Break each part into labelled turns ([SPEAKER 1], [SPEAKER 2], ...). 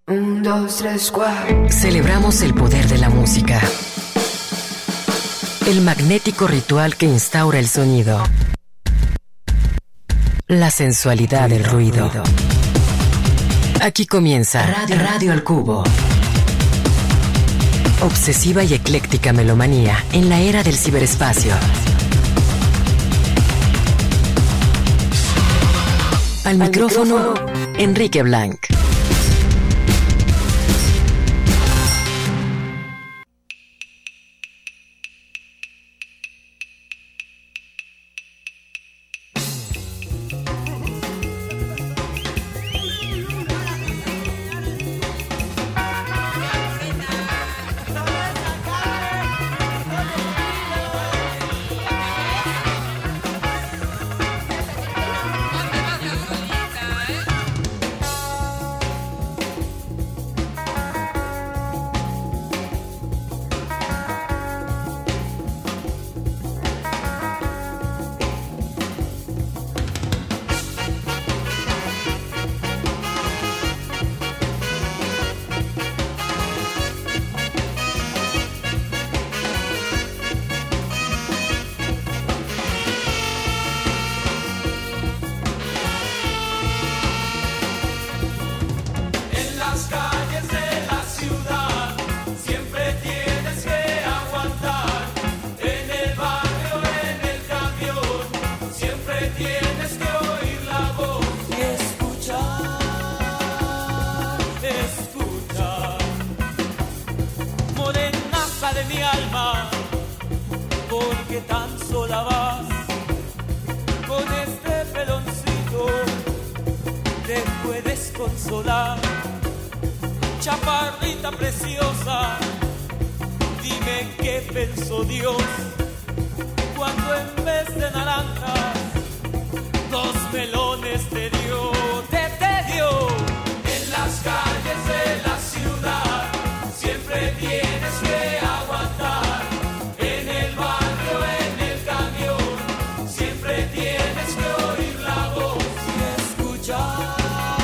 [SPEAKER 1] Un, dos, tres, cuatro.
[SPEAKER 2] Celebramos el poder de la música. El magnético ritual que instaura el sonido. La sensualidad del ruido. Aquí comienza Radio al Cubo. Obsesiva y ecléctica melomanía en la era del ciberespacio. Al micrófono, Enrique Blanc.
[SPEAKER 3] Chaparrita preciosa, dime qué pensó Dios cuando en vez de naranjas dos melones te dio, te dio. En las calles de la ciudad siempre tienes que aguantar. En el barrio, en el camión, siempre tienes que oír la voz y escuchar.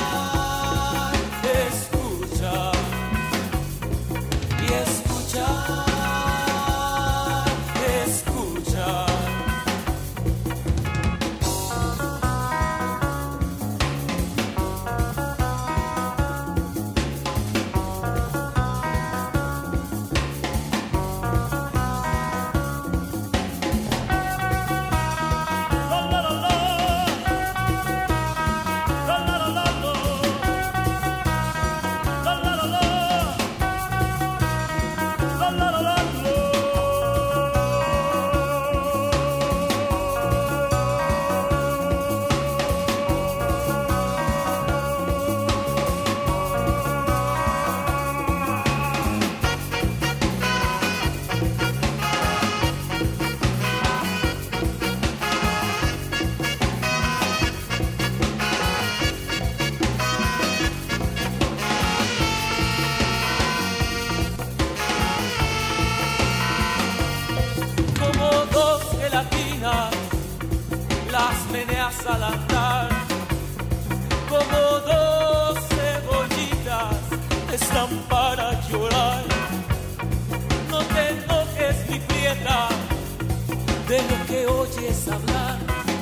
[SPEAKER 3] Al andar, como dos cebollitas están para llorar. No te enojes, mi prieta, de lo que oyes hablar.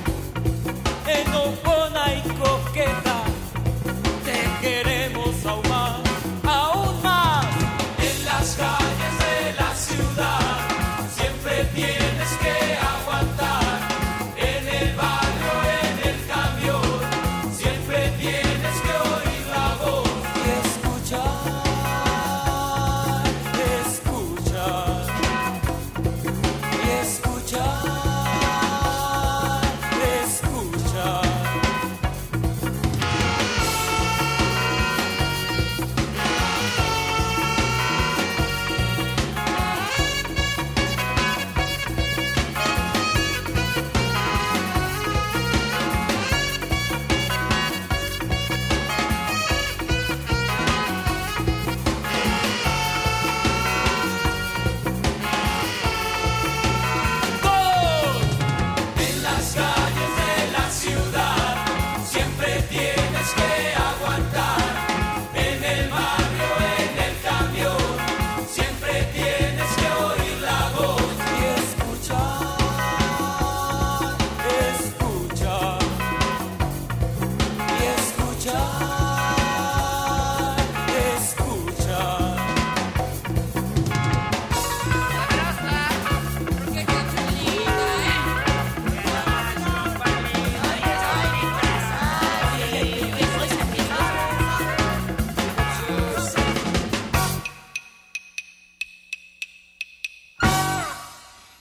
[SPEAKER 3] Enojona y coqueta, te queremos aún más, aún más. En las calles de la ciudad siempre tienes que aguantar. En el barrio, tienes que oír la voz y escuchar, escuchar y escuchar, escuchar.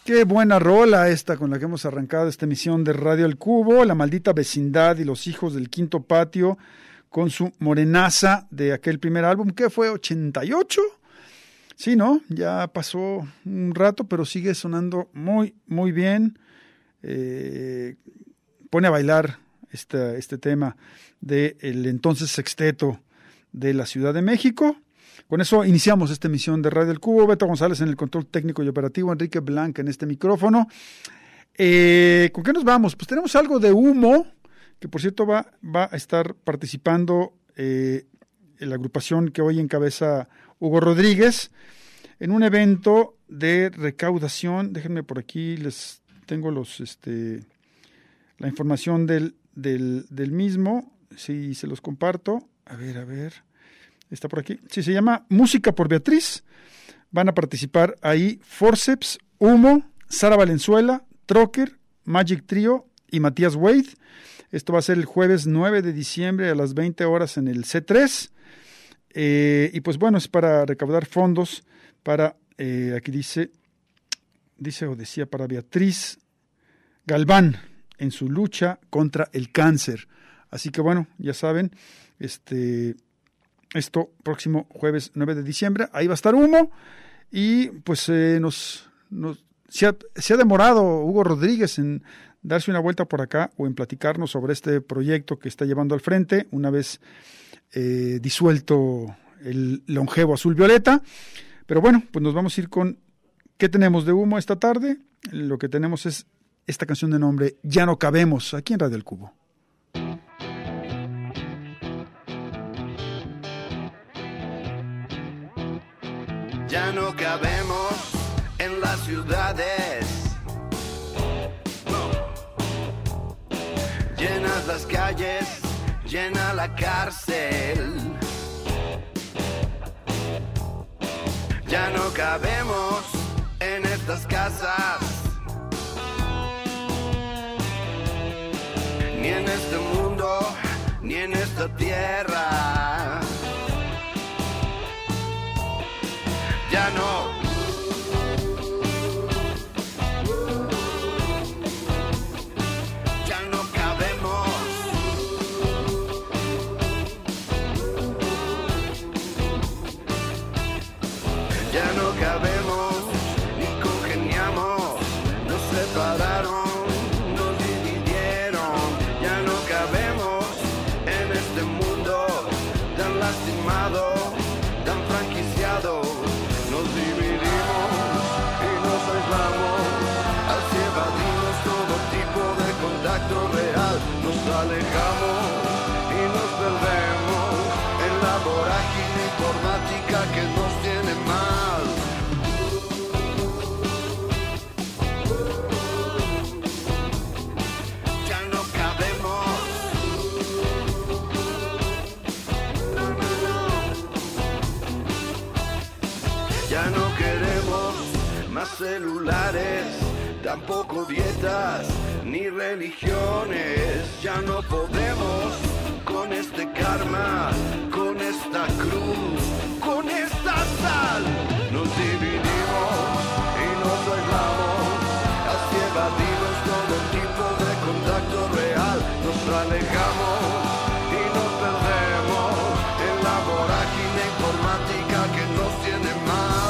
[SPEAKER 4] Qué buena rola esta con la que hemos arrancado esta emisión de Radio El Cubo, La Maldita Vecindad y Los Hijos del Quinto Patio, con su morenaza de aquel primer álbum, que fue 88. Sí, ¿no? Ya pasó un rato, pero sigue sonando muy, muy bien. Pone a bailar este tema del entonces sexteto de la Ciudad de México. Con eso iniciamos esta emisión de Radio El Cubo. Beto González en el control técnico y operativo, Enrique Blanca en este micrófono. ¿Con qué nos vamos? Pues tenemos algo de Humo, que por cierto va a estar participando en la agrupación que hoy encabeza Hugo Rodríguez, en un evento de recaudación. Déjenme por aquí, les tengo la información del mismo, si se los comparto. A ver. Está por aquí. Sí, se llama Música por Beatriz. Van a participar ahí Forceps, Humo, Sara Valenzuela, Trocker, Magic Trio y Matías Wade. Esto va a ser el jueves 9 de diciembre a las 20 horas en el C3. Y pues bueno, es para recaudar fondos para, aquí dice o decía, para Beatriz Galván en su lucha contra el cáncer. Así que bueno, ya saben, esto próximo jueves 9 de diciembre, ahí va a estar Humo, y pues se ha demorado Hugo Rodríguez en darse una vuelta por acá o en platicarnos sobre este proyecto que está llevando al frente, una vez disuelto el longevo Azul Violeta. Pero bueno, pues nos vamos a ir con ¿qué tenemos de Humo esta tarde? Lo que tenemos es esta canción de nombre Ya no cabemos, aquí en Radio El Cubo.
[SPEAKER 5] Ya no cabemos en las ciudades, no. Llenas las calles, llena la cárcel. Ya no cabemos en estas casas, ni en este mundo, ni en esta tierra. Ya no. Ya no cabemos. Ya no cabemos, ni congeniamos, nos separaron, nos dividieron. Ya no cabemos en este mundo tan lastimado, tan franquiciado. Nos dividimos y nos aislamos, así evadimos todo tipo de contacto real. Nos alejamos y nos perdemos en la vorágine informática que nos tiene mal. Ya no cabemos. Ya no queremos más celulares, tampoco dietas ni religiones. Ya no podemos con este karma, con esta cruz, con esta sal. Nos dividimos y nos aislamos, así evadimos todo tipo de contacto real. Nos alejamos y nos perdemos en la vorágine informática que nos tiene mal.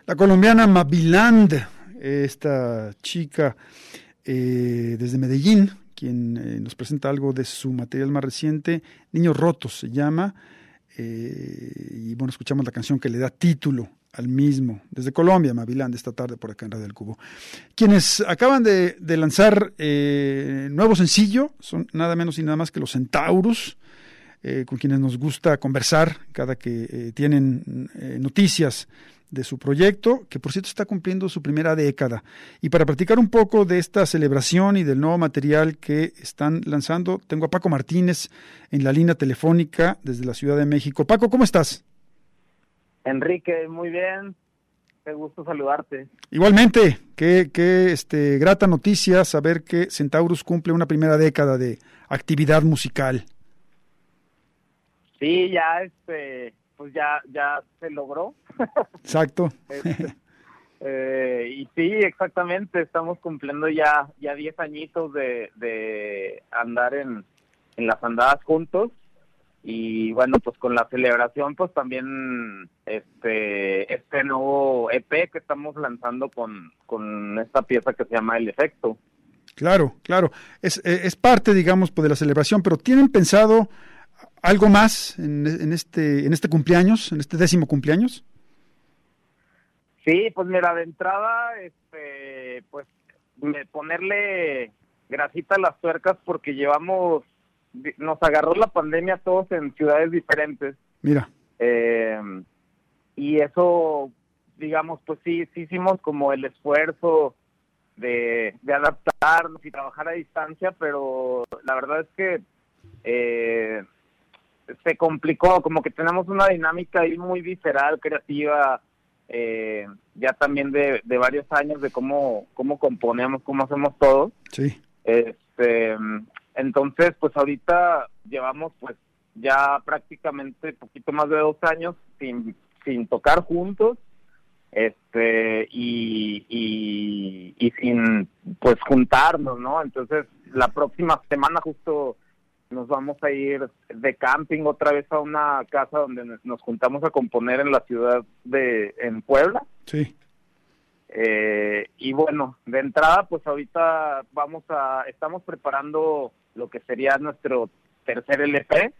[SPEAKER 4] La colombiana Maviland, esta chica desde Medellín, quien nos presenta algo de su material más reciente, Niños Rotos se llama, y bueno, escuchamos la canción que le da título al mismo, desde Colombia, Maviland, esta tarde por acá en Radio del Cubo. Quienes acaban de lanzar nuevo sencillo son nada menos y nada más que los Centaurus, con quienes nos gusta conversar cada que tienen noticias de su proyecto, que por cierto está cumpliendo su primera década. Y para platicar un poco de esta celebración y del nuevo material que están lanzando, tengo a Paco Martínez en la línea telefónica desde la Ciudad de México. Paco, ¿cómo estás?
[SPEAKER 6] Enrique, muy bien. Qué gusto saludarte.
[SPEAKER 4] Igualmente, qué grata noticia saber que Centaurus cumple una primera década de actividad musical.
[SPEAKER 6] Sí, ya pues ya se logró.
[SPEAKER 4] Exacto.
[SPEAKER 6] Y sí, exactamente, estamos cumpliendo ya 10 añitos de andar en las andadas juntos. Y bueno, pues con la celebración, pues también este nuevo EP que estamos lanzando con esta pieza que se llama El Efecto.
[SPEAKER 4] Claro. Es parte, digamos, pues, de la celebración, pero ¿tienen pensado algo más en este cumpleaños, en este 10º cumpleaños?
[SPEAKER 6] Sí, pues mira, de entrada, pues ponerle grasita a las tuercas porque nos agarró la pandemia a todos en ciudades diferentes.
[SPEAKER 4] Mira.
[SPEAKER 6] Y eso, digamos, pues sí hicimos como el esfuerzo de adaptarnos y trabajar a distancia, pero la verdad es que se complicó, como que tenemos una dinámica ahí muy visceral, creativa, ya también de varios años de cómo componemos, cómo hacemos todo.
[SPEAKER 4] Sí.
[SPEAKER 6] Entonces, pues ahorita llevamos pues ya prácticamente poquito más de 2 años sin tocar juntos, y sin pues juntarnos, ¿no? Entonces, la próxima semana justo nos vamos a ir de camping otra vez a una casa donde nos juntamos a componer en la ciudad en Puebla.
[SPEAKER 4] Sí.
[SPEAKER 6] Y bueno, de entrada, pues ahorita estamos preparando lo que sería nuestro tercer LP,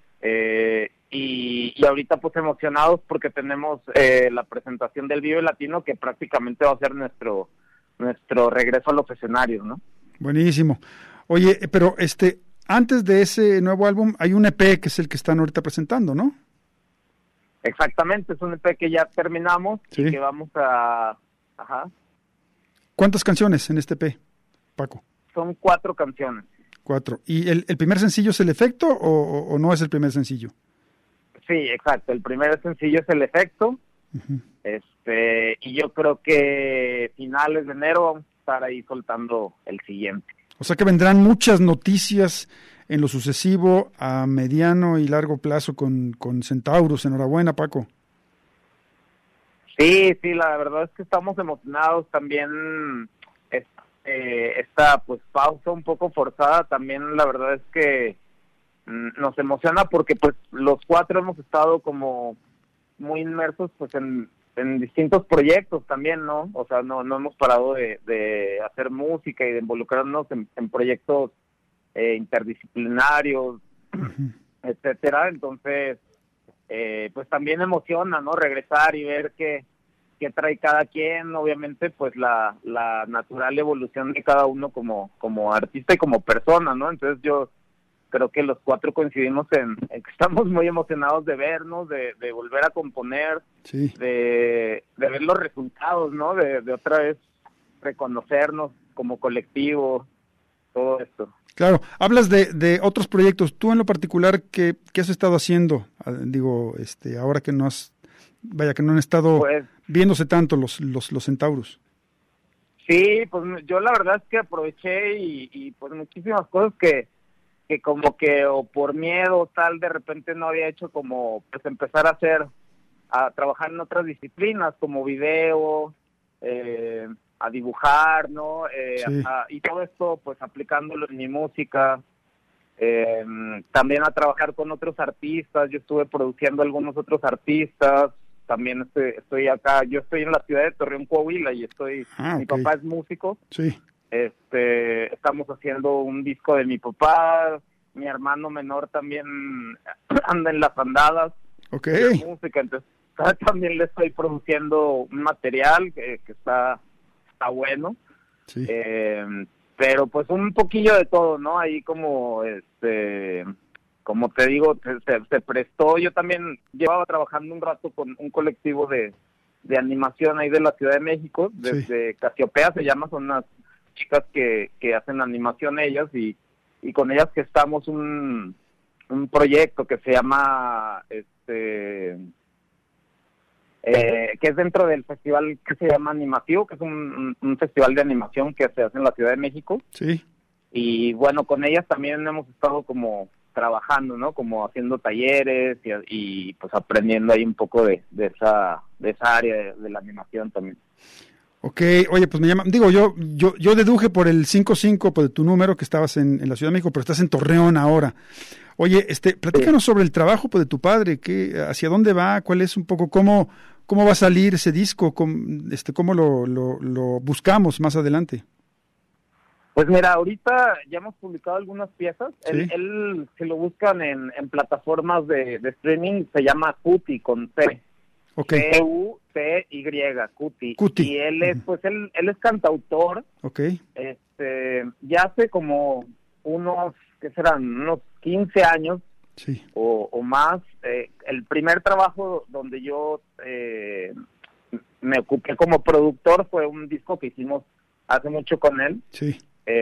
[SPEAKER 6] y ahorita pues emocionados porque tenemos la presentación del Vive Latino, que prácticamente va a ser nuestro regreso a los escenarios, ¿no?
[SPEAKER 4] Buenísimo. Oye, pero antes de ese nuevo álbum hay un EP que es el que están ahorita presentando, ¿no?
[SPEAKER 6] Exactamente, es un EP que ya terminamos. Sí. Y que vamos a... Ajá.
[SPEAKER 4] ¿Cuántas canciones en este EP, Paco?
[SPEAKER 6] Son 4 canciones.
[SPEAKER 4] 4. ¿Y el primer sencillo es El Efecto o no es el primer sencillo?
[SPEAKER 6] Sí, exacto. El primer sencillo es El Efecto. Uh-huh. Y yo creo que finales de enero vamos a estar ahí soltando el siguiente.
[SPEAKER 4] O sea que vendrán muchas noticias en lo sucesivo a mediano y largo plazo con Centaurus. Enhorabuena, Paco.
[SPEAKER 6] Sí, la verdad es que estamos emocionados también. Esta pues pausa un poco forzada también, la verdad es que nos emociona porque pues los 4 hemos estado como muy inmersos pues en distintos proyectos también, ¿no? O sea, no hemos parado de hacer música y de involucrarnos en proyectos interdisciplinarios, uh-huh, etcétera. Entonces, pues también emociona, ¿no? Regresar y ver qué trae cada quien, obviamente, pues la natural evolución de cada uno como artista y como persona, ¿no? Entonces yo creo que los 4 coincidimos en que estamos muy emocionados de vernos, de volver a componer, sí, de ver los resultados, ¿no? De otra vez reconocernos como colectivo, todo esto.
[SPEAKER 4] Claro, hablas de otros proyectos. Tú en lo particular, ¿qué has estado haciendo? Digo, ahora que no han estado viéndose tanto los Centaurus.
[SPEAKER 6] Sí, pues yo la verdad es que aproveché y pues muchísimas cosas que como que o por miedo tal de repente no había hecho, como pues empezar a trabajar en otras disciplinas como video, a dibujar, ¿no? Sí. Y todo esto pues aplicándolo en mi música, también a trabajar con otros artistas. Yo estuve produciendo algunos otros artistas, también estoy acá, yo estoy en la ciudad de Torreón, Coahuila, y mi
[SPEAKER 4] ok.
[SPEAKER 6] papá es músico.
[SPEAKER 4] Sí,
[SPEAKER 6] Estamos haciendo un disco de mi papá, mi hermano menor también anda en las andadas
[SPEAKER 4] ok.
[SPEAKER 6] de música, entonces también le estoy produciendo un material que está bueno.
[SPEAKER 4] Sí.
[SPEAKER 6] Pero pues un poquillo de todo, ¿no? Ahí como como te digo, se prestó. Yo también llevaba trabajando un rato con un colectivo de animación ahí de la Ciudad de México, desde Casiopea se llama, son unas chicas que hacen animación ellas, y con ellas gestamos un proyecto que se llama que es dentro del festival que se llama Animativo, que es un festival de animación que se hace en la Ciudad de México.
[SPEAKER 4] Sí.
[SPEAKER 6] Y bueno, con ellas también hemos estado como trabajando, ¿no? Como haciendo talleres y pues aprendiendo ahí un poco de esa área de la animación también.
[SPEAKER 4] Ok, oye, pues me llama, digo, yo deduje por el 55, por tu número, que estabas en la Ciudad de México, pero estás en Torreón ahora. Oye, platícanos sobre el trabajo pues, de tu padre, hacia dónde va, cuál es un poco, cómo va a salir ese disco, cómo lo buscamos más adelante.
[SPEAKER 6] Pues mira, ahorita ya hemos publicado algunas piezas.
[SPEAKER 4] ¿Sí?
[SPEAKER 6] Él si lo buscan en plataformas de streaming, se llama Cuti, con C.
[SPEAKER 4] Okay.
[SPEAKER 6] C-U-T-Y, Cuti.
[SPEAKER 4] Cuti.
[SPEAKER 6] Y él es, pues él es cantautor.
[SPEAKER 4] Okay.
[SPEAKER 6] Ya hace como unos 15 años,
[SPEAKER 4] sí,
[SPEAKER 6] o más. El primer trabajo donde yo me ocupé como productor fue un disco que hicimos hace mucho con él.
[SPEAKER 4] Sí.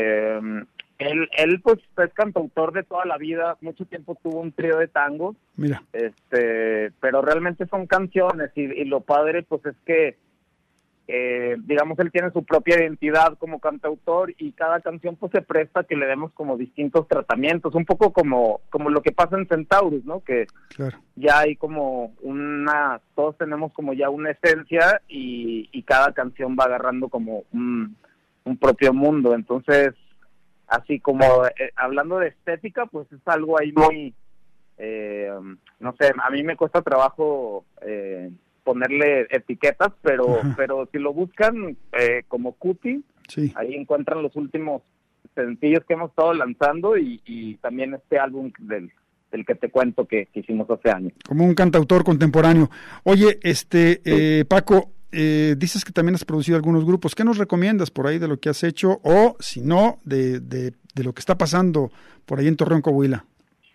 [SPEAKER 6] Él pues es cantautor de toda la vida, mucho tiempo tuvo un trío de tango.
[SPEAKER 4] Mira.
[SPEAKER 6] Pero realmente son canciones y lo padre pues es que digamos él tiene su propia identidad como cantautor, y cada canción pues se presta a que le demos como distintos tratamientos, un poco como lo que pasa en Centaurus, ¿no? Que
[SPEAKER 4] claro,
[SPEAKER 6] ya hay como todos tenemos como ya una esencia, y cada canción va agarrando como un propio mundo. Entonces, así como hablando de estética, pues es algo ahí muy, no sé, a mí me cuesta trabajo ponerle etiquetas, pero si lo buscan como Cuti,
[SPEAKER 4] sí,
[SPEAKER 6] ahí encuentran los últimos sencillos que hemos estado lanzando, y también este álbum del que te cuento que hicimos hace años.
[SPEAKER 4] Como un cantautor contemporáneo. Oye, Paco, dices que también has producido algunos grupos. ¿Qué nos recomiendas por ahí de lo que has hecho, o si no, de lo que está pasando por ahí en Torreón, Coahuila?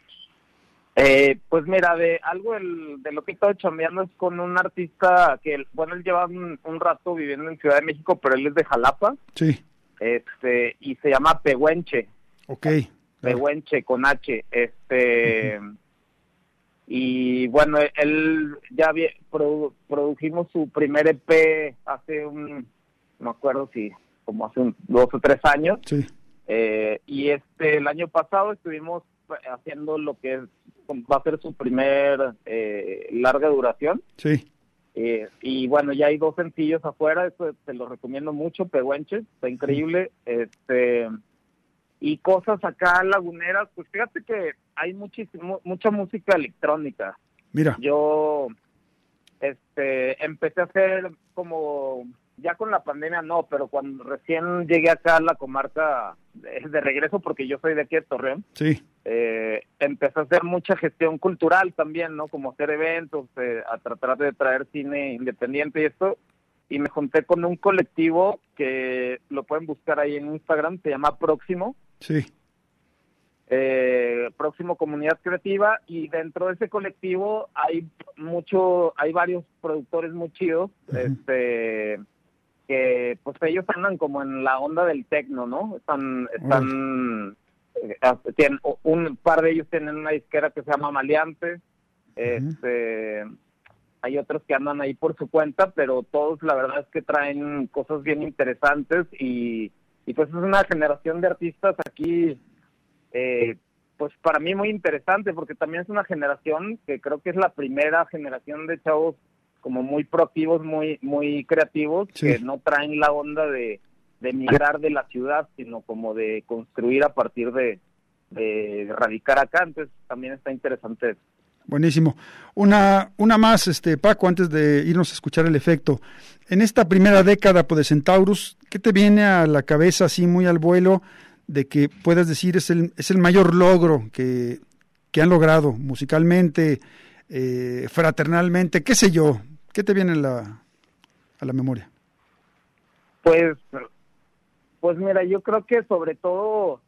[SPEAKER 6] Pues mira, de lo que he estado chambeando es con un artista que, bueno, él lleva un rato viviendo en Ciudad de México, pero él es de Jalapa.
[SPEAKER 4] Sí.
[SPEAKER 6] Y se llama Pehuenche.
[SPEAKER 4] Ok.
[SPEAKER 6] Pehuenche con H. Y bueno, él ya produjimos su primer EP hace no me acuerdo si como hace 2 o 3 años.
[SPEAKER 4] Sí.
[SPEAKER 6] Y el año pasado estuvimos haciendo lo que va a ser su primer larga duración.
[SPEAKER 4] Sí.
[SPEAKER 6] Y bueno, ya hay 2 sencillos afuera, eso te lo recomiendo mucho, Pehuenche, está increíble. Y cosas acá laguneras, pues fíjate que hay mucha música electrónica.
[SPEAKER 4] Mira.
[SPEAKER 6] Yo empecé a hacer como, ya con la pandemia no, pero cuando recién llegué acá a la comarca de regreso, porque yo soy de aquí de Torreón,
[SPEAKER 4] sí,
[SPEAKER 6] empecé a hacer mucha gestión cultural también, ¿no? Como hacer eventos, a tratar de traer cine independiente y esto, y me junté con un colectivo que lo pueden buscar ahí en Instagram, se llama Próximo.
[SPEAKER 4] Sí.
[SPEAKER 6] Próximo Comunidad Creativa, y dentro de ese colectivo hay varios productores muy chidos, que pues ellos andan como en la onda del techno, ¿no? Tienen, un par de ellos tienen una disquera que se llama Maleante. Hay otros que andan ahí por su cuenta, pero todos la verdad es que traen cosas bien interesantes, y pues es una generación de artistas aquí, pues para mí muy interesante, porque también es una generación que creo que es la primera generación de chavos como muy proactivos, muy creativos, sí, que no traen la onda de migrar de la ciudad, sino como de construir a partir de radicar acá. Entonces también está interesante eso.
[SPEAKER 4] Buenísimo. Una más, Paco, antes de irnos a escuchar el efecto. En esta primera década pues, de Centaurus, ¿qué te viene a la cabeza así muy al vuelo de que puedas decir es el mayor logro que han logrado musicalmente, fraternalmente, qué sé yo? ¿Qué te viene a la memoria?
[SPEAKER 6] Pues mira, yo creo que sobre todo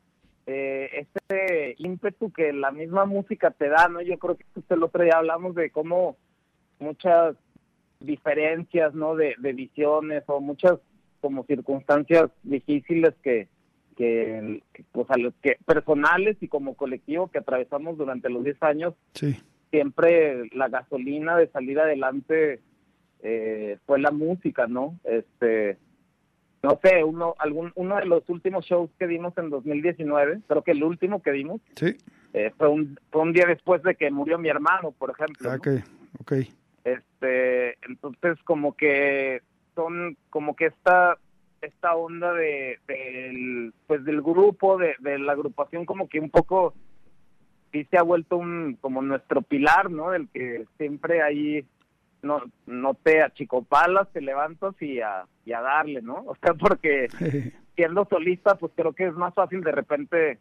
[SPEAKER 6] este ímpetu que la misma música te da, ¿no? Yo creo que el otro día hablamos de cómo muchas diferencias, ¿no? De visiones o muchas como circunstancias difíciles que pues a los que personales y como colectivo que atravesamos durante los 10 años,
[SPEAKER 4] sí.
[SPEAKER 6] Siempre la gasolina de salir adelante fue la música, ¿no? No sé, uno de los últimos shows que dimos en 2019, creo que el último que dimos,
[SPEAKER 4] sí.
[SPEAKER 6] Fue un día después de que murió mi hermano, por ejemplo.
[SPEAKER 4] Okay.
[SPEAKER 6] Entonces como que son como que esta onda del grupo, de la agrupación, como que un poco sí se ha vuelto como nuestro pilar, ¿no? Del que siempre ahí no te achicopalas, te levantas y a darle, ¿no? O sea, porque siendo solista, pues creo que es más fácil de repente,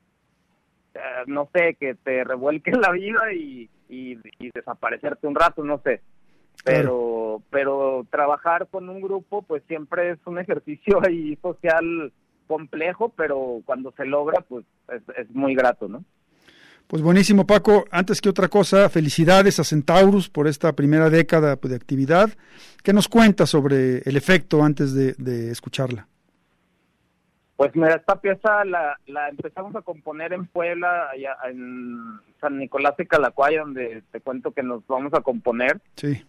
[SPEAKER 6] no sé, que te revuelque la vida y desaparecerte un rato, no sé. Pero trabajar con un grupo, pues siempre es un ejercicio ahí social complejo, pero cuando se logra, pues es muy grato, ¿no?
[SPEAKER 4] Pues buenísimo, Paco. Antes que otra cosa, felicidades a Centaurus por esta primera década de actividad. ¿Qué nos cuentas sobre el efecto antes de escucharla?
[SPEAKER 6] Pues mira, esta pieza la empezamos a componer en Puebla, allá en San Nicolás de Calacuaya, donde te cuento que nos vamos a componer.
[SPEAKER 4] Sí.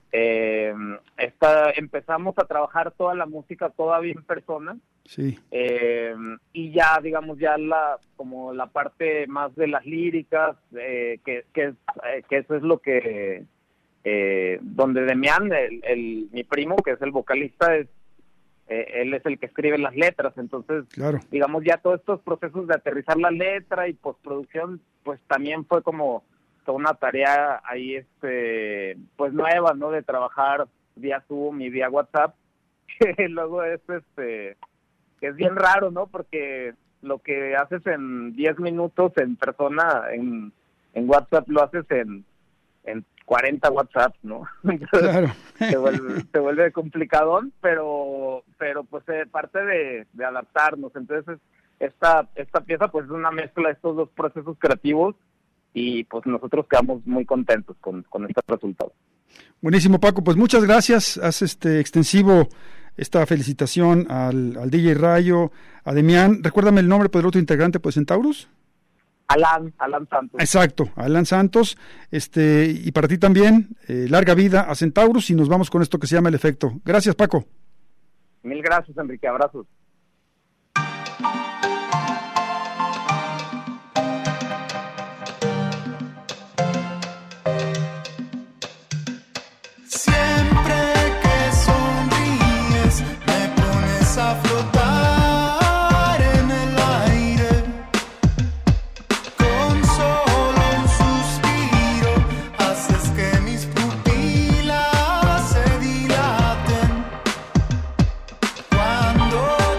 [SPEAKER 6] Empezamos a trabajar toda la música todavía en persona.
[SPEAKER 4] Sí.
[SPEAKER 6] Y ya, digamos, como la parte más de las líricas, que eso es lo que donde Demián, mi primo, que es el vocalista, él es el que escribe las letras. Entonces, claro, digamos, ya todos estos procesos de aterrizar la letra y postproducción, pues también fue como toda una tarea ahí, pues nueva, ¿no? De trabajar vía Zoom y vía WhatsApp, que luego que es bien raro, ¿no? Porque lo que haces en 10 minutos en persona, en WhatsApp lo haces en 40 WhatsApp, ¿no? Entonces, claro. se vuelve complicadón, pero pues parte de adaptarnos. Entonces esta pieza pues es una mezcla de estos dos procesos creativos y pues nosotros quedamos muy contentos con este resultado.
[SPEAKER 4] Buenísimo, Paco, pues muchas gracias. Haz extensivo esta felicitación al DJ Rayo, a Demián. Recuérdame el nombre del otro integrante, pues, Centaurus.
[SPEAKER 6] Alan Santos.
[SPEAKER 4] Exacto, Alan Santos. Y para ti también, larga vida a Centaurus, y nos vamos con esto que se llama El Efecto. Gracias, Paco.
[SPEAKER 6] Mil gracias, Enrique. Abrazos.
[SPEAKER 7] Cuando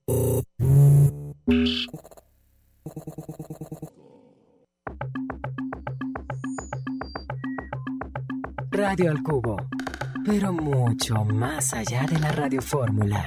[SPEAKER 2] Radio al Cubo, pero mucho más allá de la radiofórmula.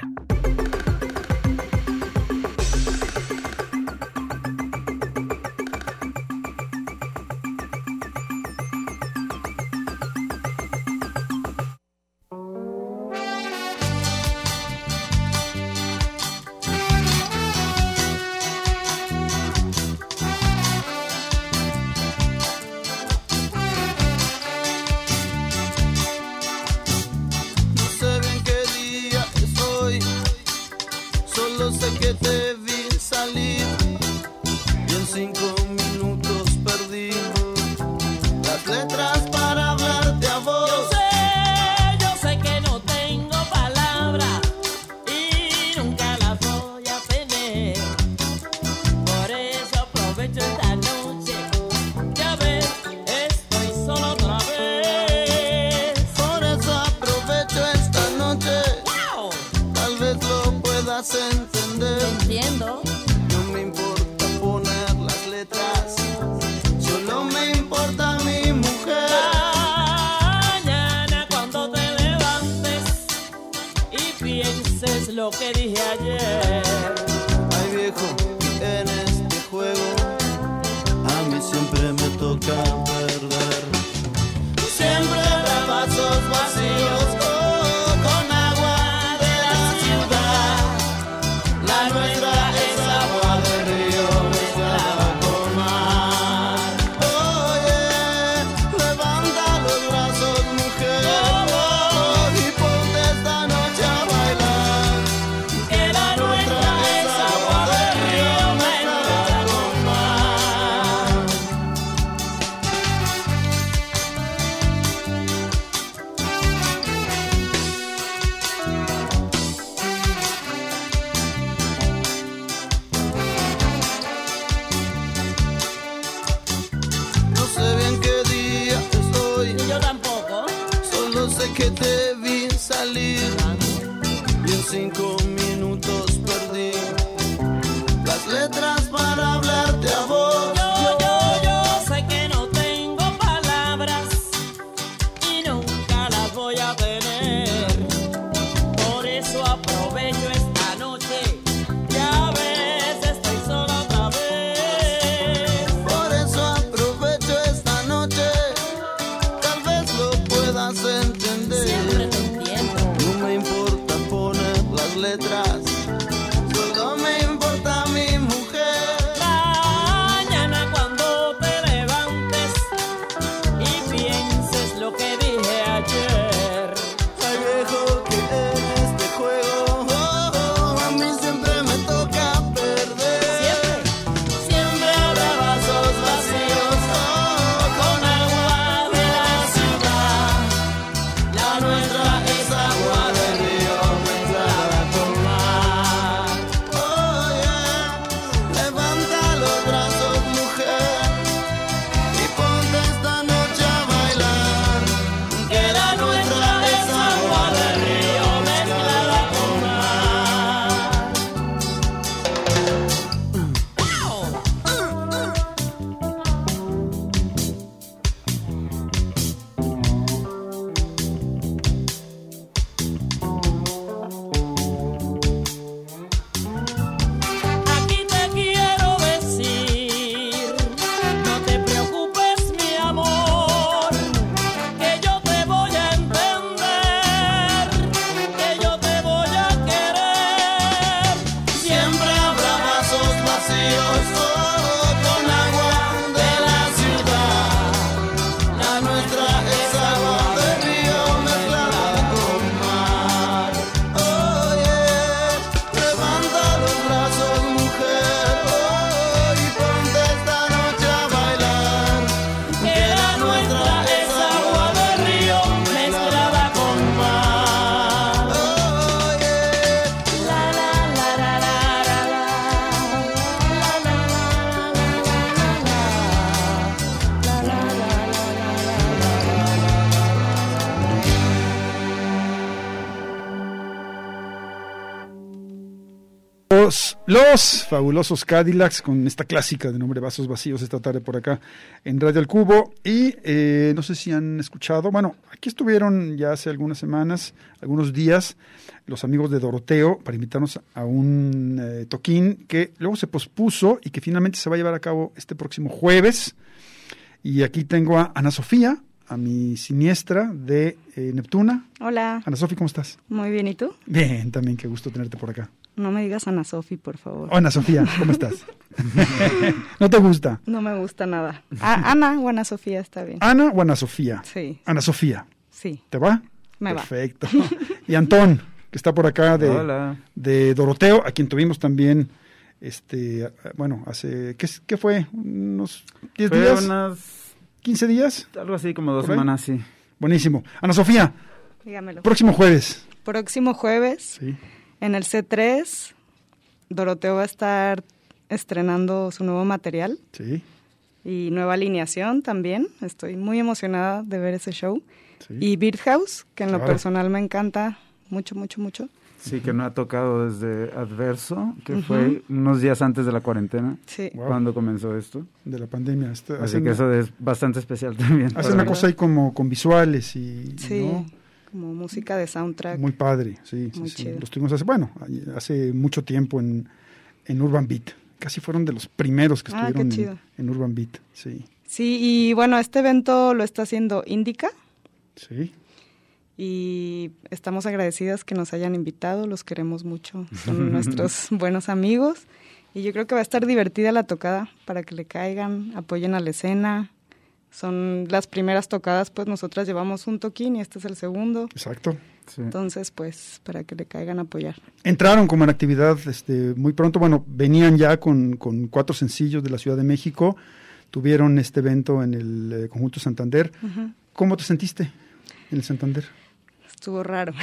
[SPEAKER 7] Lo que dije ayer.
[SPEAKER 8] Ay viejo, en este juego a mí siempre me toca perder. Siempre habrá vasos vacíos con agua de la ciudad. La nuestra es agua de río mezclada con mar. Oye, levanta los brazos, mujer, y ponte esta noche a bailar. Que la nuestra es agua de río mezclada con mar. No sé bien qué día es hoy,
[SPEAKER 7] Yo tampoco.
[SPEAKER 8] solo sé que te vi salir y en 5 minutos perdí las letras para hablarte a vos.
[SPEAKER 7] Yo sé que no tengo palabras y nunca las voy a tener. Por eso aprovecho esta noche. Ya ves, estoy sola otra vez.
[SPEAKER 8] Por eso aprovecho esta noche, tal vez lo puedas entender.
[SPEAKER 7] Siempre te entiendo.
[SPEAKER 8] No me importa poner las letras, solo me importa mi mujer.
[SPEAKER 7] Mañana cuando te levantes y pienses lo que dije ayer.
[SPEAKER 8] Ay viejo, que en este juego a mí siempre me toca perder. Siempre habrá vasos vacíos con agua de la ciudad. La nuestra es agua de río mezclada con mar.
[SPEAKER 4] los fabulosos Cadillacs con esta clásica de nombre Vasos Vacíos esta tarde por acá en Radio El Cubo. Y no sé si han escuchado, bueno, aquí estuvieron ya hace algunas semanas, algunos días, los amigos de Doroteo para invitarnos a un toquín que luego se pospuso y que finalmente se va a llevar a cabo este próximo jueves. Y aquí tengo a Ana Sofía, a mi siniestra de Neptuna.
[SPEAKER 9] Hola.
[SPEAKER 4] Ana Sofía, ¿cómo estás?
[SPEAKER 9] Muy bien, ¿y tú?
[SPEAKER 4] Bien, también, qué gusto tenerte por acá.
[SPEAKER 9] No me digas Ana Sofi, por favor.
[SPEAKER 4] Ana Sofía, ¿cómo estás? ¿No te gusta?
[SPEAKER 9] No me gusta nada. Ana o Ana Sofía está bien.
[SPEAKER 4] ¿Ana o Ana Sofía?
[SPEAKER 9] Sí.
[SPEAKER 4] Ana Sofía.
[SPEAKER 9] Sí.
[SPEAKER 4] ¿Te va?
[SPEAKER 9] Me
[SPEAKER 4] Perfecto. Y Antón, que está por acá de Doroteo, a quien tuvimos también, bueno, hace, ¿qué fue? ¿Unos 10 días?
[SPEAKER 10] Unas
[SPEAKER 4] 15 días.
[SPEAKER 10] Algo así, como 2 semanas, sí.
[SPEAKER 4] Buenísimo. Ana Sofía,
[SPEAKER 9] Dígamelo.
[SPEAKER 4] próximo jueves.
[SPEAKER 9] Próximo jueves,
[SPEAKER 4] Sí.
[SPEAKER 9] en el C3, Doroteo va a estar estrenando su nuevo material
[SPEAKER 4] Sí.
[SPEAKER 9] y nueva alineación también. Estoy muy emocionada de ver ese show.
[SPEAKER 4] Sí.
[SPEAKER 9] Y Birdhouse, que en lo
[SPEAKER 4] Claro.
[SPEAKER 9] personal me encanta mucho, mucho, mucho.
[SPEAKER 10] Sí, que no ha tocado desde Adverso, que fue unos días antes de la cuarentena,
[SPEAKER 9] Sí.
[SPEAKER 4] Wow.
[SPEAKER 10] cuando comenzó esto.
[SPEAKER 4] De la pandemia.
[SPEAKER 10] Así que eso es bastante especial también.
[SPEAKER 4] Hace
[SPEAKER 10] para
[SPEAKER 4] una
[SPEAKER 10] mí.
[SPEAKER 4] cosa ahí como con visuales y
[SPEAKER 9] Sí,
[SPEAKER 4] ¿no?
[SPEAKER 9] como música de soundtrack.
[SPEAKER 4] Muy padre, sí,
[SPEAKER 9] Muy
[SPEAKER 4] sí, sí.
[SPEAKER 9] chido.
[SPEAKER 4] Los tuvimos hace mucho tiempo en Urban Beat. Casi fueron de los primeros que
[SPEAKER 9] Ah,
[SPEAKER 4] estuvieron
[SPEAKER 9] qué chido.
[SPEAKER 4] en Urban Beat, sí.
[SPEAKER 9] Sí, y bueno, este evento lo está haciendo Indica
[SPEAKER 4] Sí.
[SPEAKER 9] y estamos agradecidas que nos hayan invitado, los queremos mucho, son nuestros buenos amigos y yo creo que va a estar divertida la tocada para que le caigan, apoyen a la escena. Son las primeras tocadas, pues nosotras llevamos un toquín y este es el segundo,
[SPEAKER 4] Exacto.
[SPEAKER 10] Sí.
[SPEAKER 9] entonces pues para que le caigan a apoyar.
[SPEAKER 4] Entraron como en actividad muy pronto, bueno, venían ya con 4 sencillos de la Ciudad de México, tuvieron este evento en el Conjunto Santander.
[SPEAKER 9] Ujú.
[SPEAKER 4] ¿Cómo te sentiste en el Santander?
[SPEAKER 9] Estuvo raro,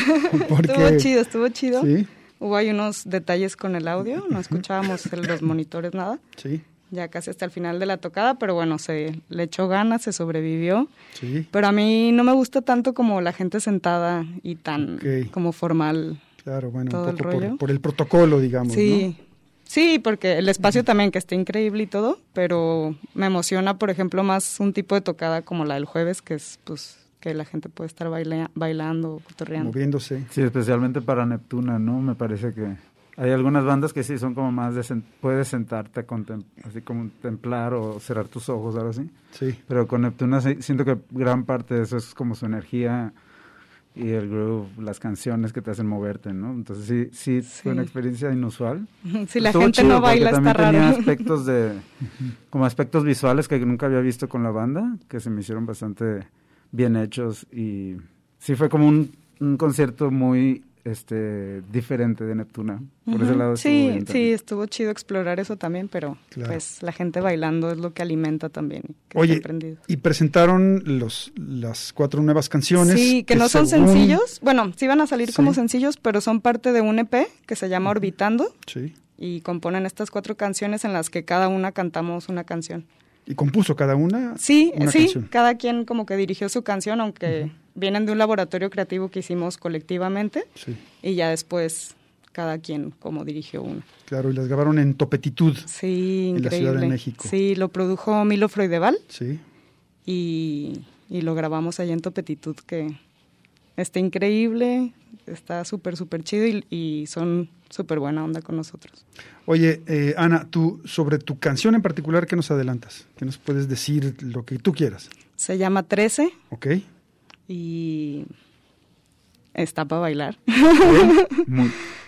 [SPEAKER 4] Porque
[SPEAKER 9] estuvo chido.
[SPEAKER 4] Sí,
[SPEAKER 9] Hubo ahí unos detalles con el audio, no escuchábamos los monitores, nada.
[SPEAKER 4] sí,
[SPEAKER 9] Ya casi hasta el final de la tocada, pero bueno, se le echó ganas, se sobrevivió.
[SPEAKER 4] sí,
[SPEAKER 9] Pero a mí no me gusta tanto como la gente sentada y tan
[SPEAKER 4] Ok.
[SPEAKER 9] como formal.
[SPEAKER 4] claro, bueno,
[SPEAKER 9] Todo
[SPEAKER 4] un
[SPEAKER 9] el
[SPEAKER 4] poco
[SPEAKER 9] rollo.
[SPEAKER 4] por el protocolo, digamos,
[SPEAKER 9] Sí, sí, porque el espacio también que está increíble y todo, pero me emociona, por ejemplo, más un tipo de tocada como la del jueves, que es pues que la gente puede estar bailando,
[SPEAKER 4] ¿no?
[SPEAKER 9] cotorreando.
[SPEAKER 4] Moviéndose.
[SPEAKER 10] Sí, especialmente para Neptuna, ¿no? Me parece que hay algunas bandas que sí son como más puedes sentarte a así como contemplar o cerrar tus ojos, algo así.
[SPEAKER 4] Sí,
[SPEAKER 10] Pero con Neptuna siento que gran parte de eso es como su energía y el groove, las canciones que te hacen moverte, ¿no? Entonces sí. Fue una experiencia inusual.
[SPEAKER 9] Si la
[SPEAKER 10] Estuvo
[SPEAKER 9] gente
[SPEAKER 10] chido
[SPEAKER 9] no baila
[SPEAKER 10] porque
[SPEAKER 9] está
[SPEAKER 10] también
[SPEAKER 9] raro.
[SPEAKER 10] tenía como aspectos visuales que nunca había visto con la banda, que se me hicieron bastante bien hechos y sí fue como un concierto muy diferente de Neptuna. Por ese lado estuvo bien
[SPEAKER 9] Sí,
[SPEAKER 10] también.
[SPEAKER 9] estuvo chido explorar eso también, pero
[SPEAKER 4] Claro.
[SPEAKER 9] pues la gente bailando es lo que alimenta también. Que
[SPEAKER 4] Oye,
[SPEAKER 9] estén prendidos.
[SPEAKER 4] y presentaron las 4 nuevas canciones.
[SPEAKER 9] Sí, que no son
[SPEAKER 4] según-
[SPEAKER 9] sencillos. Bueno, sí van a salir
[SPEAKER 4] Sí.
[SPEAKER 9] como sencillos, pero son parte de un EP que se llama Orbitando
[SPEAKER 4] Sí,
[SPEAKER 9] y componen estas 4 canciones en las que cada una cantamos una canción.
[SPEAKER 4] y compuso cada una
[SPEAKER 9] Sí,
[SPEAKER 4] una
[SPEAKER 9] sí,
[SPEAKER 4] canción.
[SPEAKER 9] cada quien como que dirigió su canción, aunque vienen de un laboratorio creativo que hicimos colectivamente
[SPEAKER 4] Sí,
[SPEAKER 9] y ya después cada quien como dirigió una.
[SPEAKER 4] claro, y las grabaron en Topetitud.
[SPEAKER 9] Sí,
[SPEAKER 4] En la
[SPEAKER 9] increíble.
[SPEAKER 4] Ciudad de México.
[SPEAKER 9] Sí, lo produjo Milo Freudeval
[SPEAKER 4] Sí,
[SPEAKER 9] y lo grabamos allá en Topetitud, que está increíble, está súper, súper chido y son súper buena onda con nosotros.
[SPEAKER 4] oye, Ana, tú, sobre tu canción en particular, ¿qué nos adelantas? ¿Qué nos puedes decir lo que tú quieras?
[SPEAKER 9] Se llama 13
[SPEAKER 4] ¿Ok?
[SPEAKER 9] y está para bailar.
[SPEAKER 10] Muy-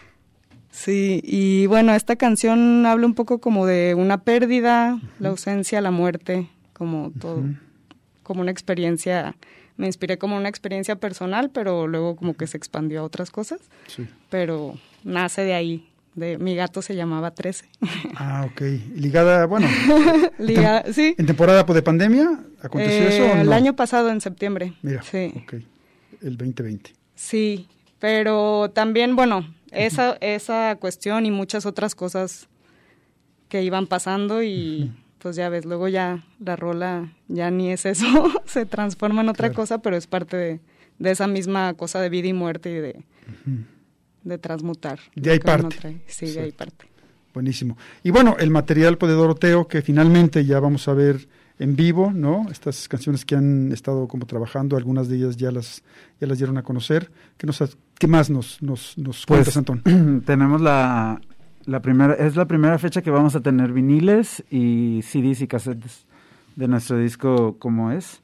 [SPEAKER 9] Sí, y bueno, esta canción habla un poco como de una pérdida, la ausencia, la muerte, como todo, como una experiencia, me inspiré como una experiencia personal, pero luego como que se expandió a otras cosas,
[SPEAKER 4] Sí.
[SPEAKER 9] pero nace de ahí, de mi gato se llamaba 13.
[SPEAKER 4] Ah, ok. Y ligada, bueno,
[SPEAKER 9] Sí.
[SPEAKER 4] ¿en temporada de pandemia aconteció eso o no?
[SPEAKER 9] El año pasado, en septiembre.
[SPEAKER 4] Mira,
[SPEAKER 9] Sí.
[SPEAKER 4] ok, el 2020.
[SPEAKER 9] Sí, pero también, bueno, esa cuestión y muchas otras cosas que iban pasando y pues ya ves, luego ya la rola ya ni es eso, se transforma en otra
[SPEAKER 4] Claro.
[SPEAKER 9] cosa, pero es parte de esa misma cosa de vida y muerte y de transmutar.
[SPEAKER 4] De ahí
[SPEAKER 9] lo que uno
[SPEAKER 4] parte.
[SPEAKER 9] trae. Sí, de ahí parte.
[SPEAKER 4] Buenísimo. Y bueno, el material de Doroteo, que finalmente ya vamos a ver en vivo, ¿no? Estas canciones que han estado como trabajando, algunas de ellas ya las dieron a conocer. ¿Qué más nos cuentas, Antón?
[SPEAKER 10] Tenemos la primera fecha que vamos a tener viniles y CDs y cassettes de nuestro disco Como Es.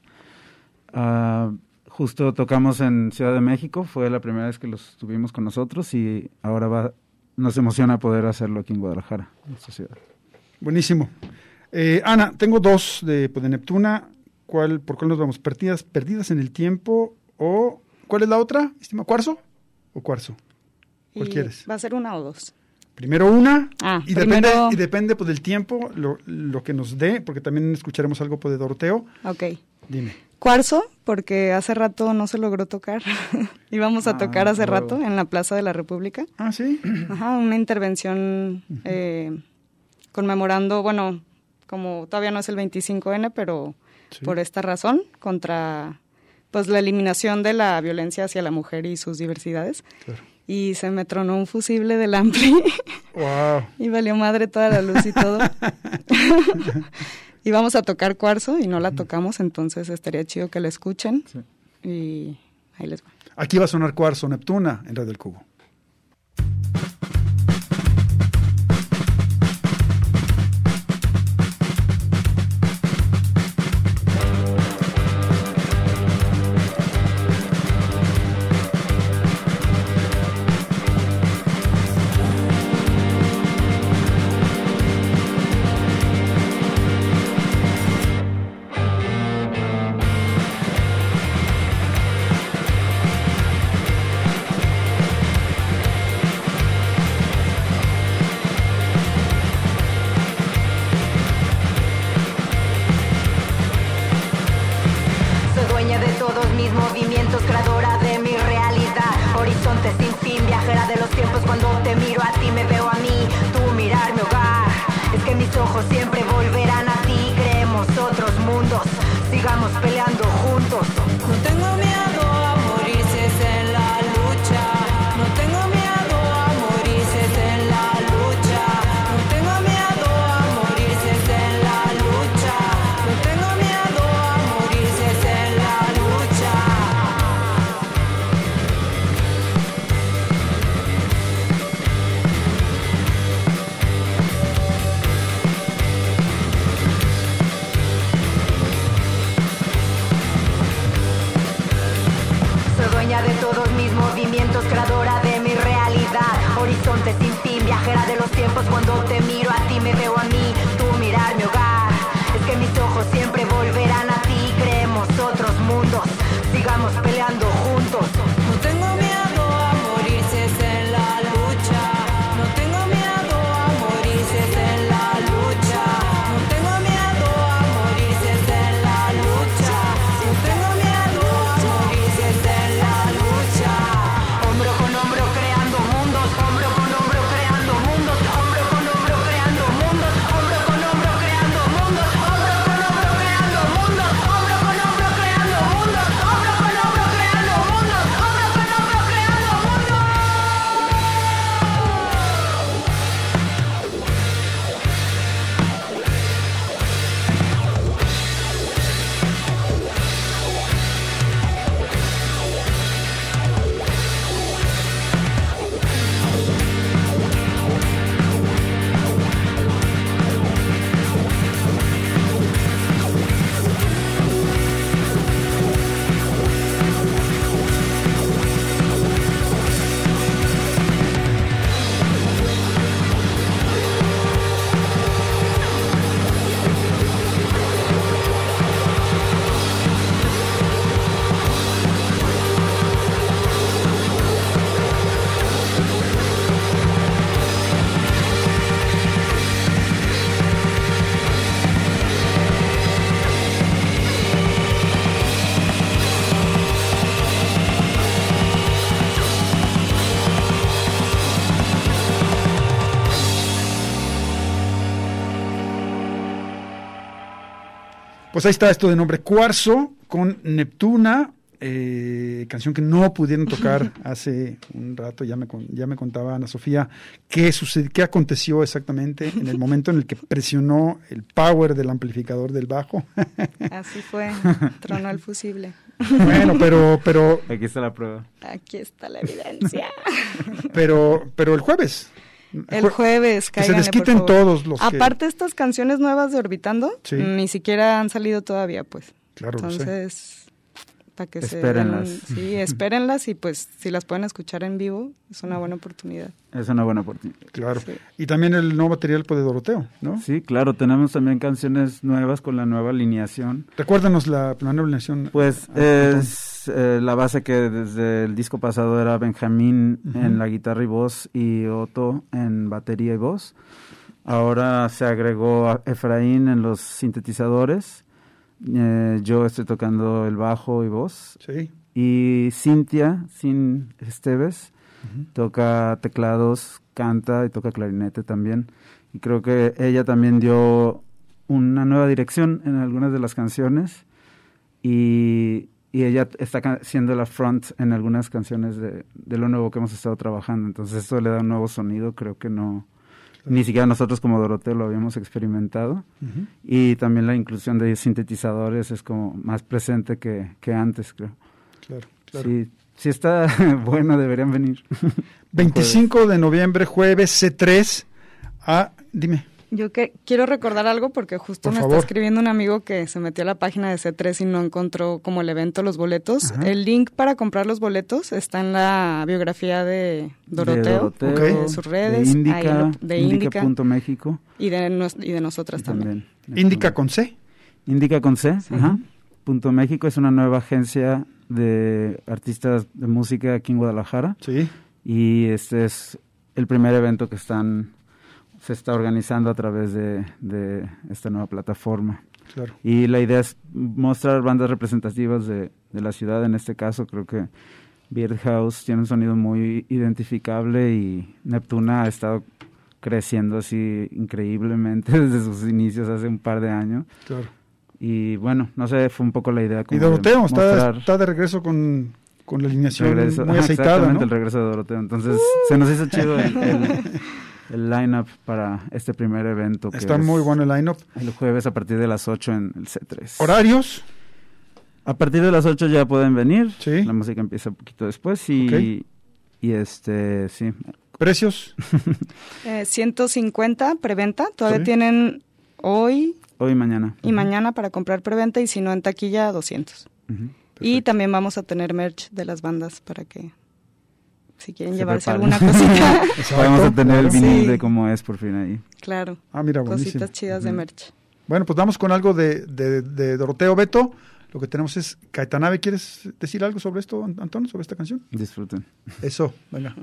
[SPEAKER 10] Justo tocamos en Ciudad de México, fue la primera vez que los tuvimos con nosotros y ahora nos emociona poder hacerlo aquí en Guadalajara, en nuestra ciudad.
[SPEAKER 4] Buenísimo. Ana, tengo dos de Neptuna. ¿Por cuál nos vamos? ¿Perdidas en el tiempo o cuál es la otra? ¿Estima Cuarzo o Cuarzo? ¿Cuál quieres?
[SPEAKER 9] Va a ser una o dos.
[SPEAKER 4] Primero una y
[SPEAKER 9] primero...
[SPEAKER 4] depende pues, del tiempo, lo que nos dé, porque también escucharemos algo de Doroteo.
[SPEAKER 9] Ok.
[SPEAKER 4] Dime.
[SPEAKER 9] Cuarzo, porque hace rato no se logró tocar. Íbamos a tocar hace rato en la Plaza de la República.
[SPEAKER 4] Ah, ¿sí?
[SPEAKER 9] Ajá, una intervención conmemorando, bueno, como todavía no es el 25N, pero sí, por esta razón, contra pues la eliminación de la violencia hacia la mujer y sus diversidades. Claro. Y se me tronó un fusible del ampli. Wow. Y valió madre toda la luz y todo. Íbamos a tocar Cuarzo y no la tocamos, entonces estaría chido que la escuchen. Sí. Y ahí les va.
[SPEAKER 4] Aquí va a sonar Cuarzo, Neptuna, en Radio del Cubo. Pues ahí está esto de nombre Cuarzo con Neptuna. canción que no pudieron tocar hace un rato. Ya me contaba Ana Sofía qué aconteció exactamente en el momento en el que presionó el power del amplificador del bajo.
[SPEAKER 9] Así fue, tronó el fusible.
[SPEAKER 4] Bueno, pero
[SPEAKER 10] Aquí está la prueba.
[SPEAKER 9] Aquí está la evidencia.
[SPEAKER 4] pero el jueves.
[SPEAKER 9] El jueves,
[SPEAKER 4] que se
[SPEAKER 9] cáiganle,
[SPEAKER 4] desquiten
[SPEAKER 9] por favor.
[SPEAKER 4] todos los que...
[SPEAKER 9] Aparte, estas canciones nuevas de Orbitando,
[SPEAKER 4] Sí.
[SPEAKER 9] ni siquiera han salido todavía, pues.
[SPEAKER 4] Claro, lo sé.
[SPEAKER 9] Entonces, para que
[SPEAKER 10] Espérenlas.
[SPEAKER 9] sí, espérenlas y pues si las pueden escuchar en vivo, es una buena oportunidad.
[SPEAKER 10] Es una buena oportunidad.
[SPEAKER 4] Claro.
[SPEAKER 9] Sí.
[SPEAKER 4] Y también el nuevo material de Doroteo, ¿no?
[SPEAKER 10] Sí, claro, tenemos también canciones nuevas con la nueva alineación.
[SPEAKER 4] Recuérdanos la nueva alineación.
[SPEAKER 10] Pues es la base que desde el disco pasado era Benjamín en la guitarra y voz y Otto en batería y voz. Ahora se agregó a Efraín en los sintetizadores. Yo estoy tocando el bajo y voz.
[SPEAKER 4] Sí.
[SPEAKER 10] Y Cintia, Sin Esteves, toca teclados, canta y toca clarinete también. Y creo que ella también dio una nueva dirección en algunas de las canciones. Y ella está siendo la front en algunas canciones de lo nuevo que hemos estado trabajando. Entonces esto le da un nuevo sonido, creo que no... Ni siquiera nosotros como Doroteo lo habíamos experimentado. Y también la inclusión de sintetizadores es como más presente que antes, creo.
[SPEAKER 4] Claro, claro.
[SPEAKER 10] Sí está bueno, deberían venir.
[SPEAKER 4] 25 de noviembre, jueves, C3. Dime.
[SPEAKER 9] Yo quiero recordar algo porque justo
[SPEAKER 4] Por
[SPEAKER 9] me
[SPEAKER 4] favor.
[SPEAKER 9] está escribiendo un amigo que se metió a la página de C3 y no encontró como el evento los boletos.
[SPEAKER 4] Ajá.
[SPEAKER 9] El link para comprar los boletos está en la biografía de Doroteo,
[SPEAKER 10] Ok.
[SPEAKER 9] de sus redes,
[SPEAKER 10] de Indica.México.
[SPEAKER 9] y de nosotras también.
[SPEAKER 4] Indica con C.
[SPEAKER 10] Indica con C, ajá. Punto México es una nueva agencia de artistas de música aquí en Guadalajara.
[SPEAKER 4] Sí.
[SPEAKER 10] Y este es el primer evento que se está organizando a través de esta nueva plataforma.
[SPEAKER 4] Claro.
[SPEAKER 10] Y la idea es mostrar bandas representativas de la ciudad. En este caso creo que Beard House tiene un sonido muy identificable y Neptuna ha estado creciendo así increíblemente desde sus inicios hace un par de años.
[SPEAKER 4] Claro.
[SPEAKER 10] Y bueno, no sé, fue un poco la idea.
[SPEAKER 4] Y Doroteo está de regreso con la alineación muy aceitada,
[SPEAKER 10] exactamente,
[SPEAKER 4] ¿no?
[SPEAKER 10] el regreso de Doroteo. Entonces se nos hizo chido el line-up para este primer evento. Que
[SPEAKER 4] Está muy bueno el line-up.
[SPEAKER 10] El jueves a partir de las 8 en el C3.
[SPEAKER 4] ¿Horarios?
[SPEAKER 10] A partir de las 8 ya pueden venir.
[SPEAKER 4] Sí.
[SPEAKER 10] La música empieza un poquito después y,
[SPEAKER 4] Ok.
[SPEAKER 10] sí.
[SPEAKER 4] ¿Precios?
[SPEAKER 9] 150 preventa. Todavía
[SPEAKER 4] Sí.
[SPEAKER 9] tienen hoy
[SPEAKER 10] Hoy y mañana.
[SPEAKER 9] y mañana para comprar preventa y si no en taquilla 200.
[SPEAKER 10] Ujú.
[SPEAKER 9] Y también vamos a tener merch de las bandas para que si quieren
[SPEAKER 10] Se
[SPEAKER 9] llevarse
[SPEAKER 10] preparen.
[SPEAKER 9] alguna cosita.
[SPEAKER 10] Vamos a tener el vinil
[SPEAKER 9] Sí.
[SPEAKER 10] de cómo es por fin ahí.
[SPEAKER 9] Claro.
[SPEAKER 4] Mira, buenísimo.
[SPEAKER 9] Cositas chidas de merch.
[SPEAKER 4] Bueno, pues vamos con algo de Doroteo. Beto. Lo que tenemos es Caetanave. ¿Quieres decir algo sobre esto, Antonio, sobre esta canción?
[SPEAKER 10] Disfruten.
[SPEAKER 4] Eso, venga.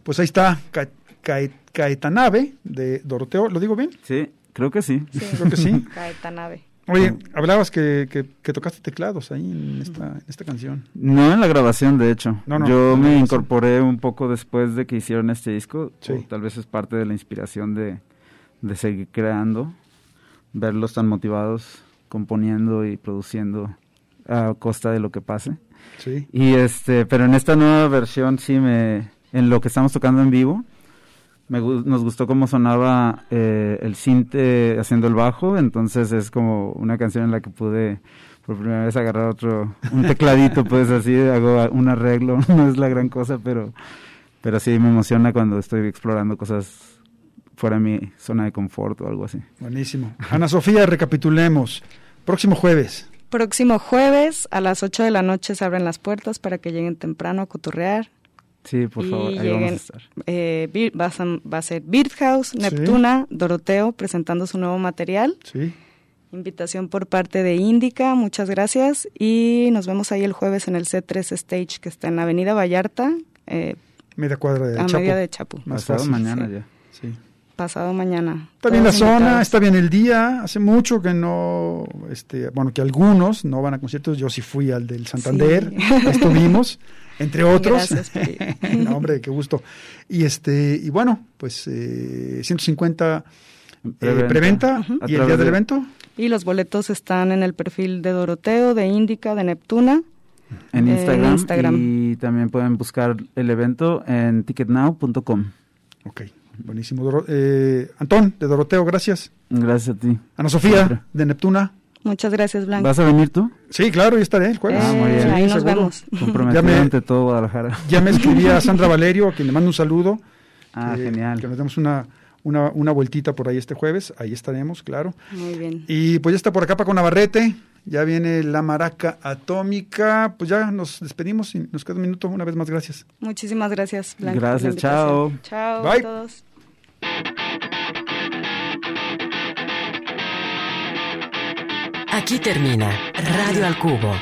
[SPEAKER 4] pues ahí está Caetanave de Doroteo. ¿Lo digo bien?
[SPEAKER 10] Sí, creo que sí.
[SPEAKER 4] Creo que sí.
[SPEAKER 9] Caetanave.
[SPEAKER 4] Oye, hablabas que tocaste teclados ahí en esta canción.
[SPEAKER 10] No en la grabación, de hecho.
[SPEAKER 4] No,
[SPEAKER 10] yo me incorporé un poco después de que hicieron este disco.
[SPEAKER 4] Sí.
[SPEAKER 10] O tal vez es parte de la inspiración de seguir creando, verlos tan motivados, componiendo y produciendo a costa de lo que pase.
[SPEAKER 4] Sí.
[SPEAKER 10] Y pero en esta nueva versión sí en lo que estamos tocando en vivo, nos gustó cómo sonaba el synth haciendo el bajo, entonces es como una canción en la que pude por primera vez agarrar un tecladito, pues así, hago un arreglo, no es la gran cosa, pero sí me emociona cuando estoy explorando cosas fuera de mi zona de confort o algo así.
[SPEAKER 4] Buenísimo. Ana Sofía, recapitulemos. Próximo jueves
[SPEAKER 9] a las 8 de la noche se abren las puertas para que lleguen temprano a cotorrear.
[SPEAKER 10] Sí, por favor, ahí vamos a estar.
[SPEAKER 9] Va a ser Birdhouse, Neptuna, sí. Doroteo presentando su nuevo material.
[SPEAKER 4] Sí.
[SPEAKER 9] Invitación por parte de Índica, muchas gracias. Y nos vemos ahí el jueves en el C3 Stage, que está en la Avenida Vallarta.
[SPEAKER 4] Media cuadra de Chapu.
[SPEAKER 9] Media de Chapu.
[SPEAKER 10] Pasado mañana ya.
[SPEAKER 4] Sí.
[SPEAKER 9] Pasado mañana.
[SPEAKER 4] Está bien la zona, está bien el día. Hace mucho que no, que algunos no van a conciertos. Yo sí fui al del Santander, sí. Estuvimos, entre otros.
[SPEAKER 9] Gracias,
[SPEAKER 4] no, hombre, qué gusto. Y bueno, pues 150 preventa
[SPEAKER 9] uh-huh.
[SPEAKER 4] Y el día del evento.
[SPEAKER 9] Y los boletos están en el perfil de Doroteo, de Índica, de Neptuna.
[SPEAKER 10] En Instagram. Y también pueden buscar el evento en ticketnow.com.
[SPEAKER 4] Ok. Buenísimo. Antón, de Doroteo, gracias.
[SPEAKER 10] Gracias a ti.
[SPEAKER 4] Ana Sofía, de Neptuna.
[SPEAKER 9] Muchas gracias, Blanco.
[SPEAKER 10] ¿Vas a venir tú?
[SPEAKER 4] Sí, claro, yo estaré el jueves.
[SPEAKER 10] Muy bien.
[SPEAKER 9] Ahí nos vemos.
[SPEAKER 10] Comprometido ante todo Guadalajara.
[SPEAKER 4] Ya me escribía a Sandra Valerio, a quien le mando un saludo.
[SPEAKER 10] Genial.
[SPEAKER 4] Que nos demos una vueltita por ahí este jueves. Ahí estaremos, claro.
[SPEAKER 9] Muy bien.
[SPEAKER 4] Y pues ya está por acá Paco Navarrete. Ya viene la maraca atómica. Pues ya nos despedimos y nos queda un minuto. Una vez más, gracias.
[SPEAKER 9] Muchísimas gracias, Blanco.
[SPEAKER 10] Gracias, chao.
[SPEAKER 9] Chao
[SPEAKER 4] Bye.
[SPEAKER 9] A todos.
[SPEAKER 2] Aquí termina Radio al Cubo.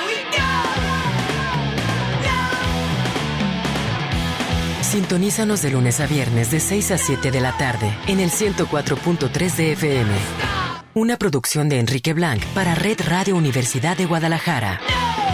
[SPEAKER 2] Sintonízanos de lunes a viernes de 6 a 7 de la tarde en el 104.3 de FM. Una producción de Enrique Blanc para Red Radio Universidad de Guadalajara.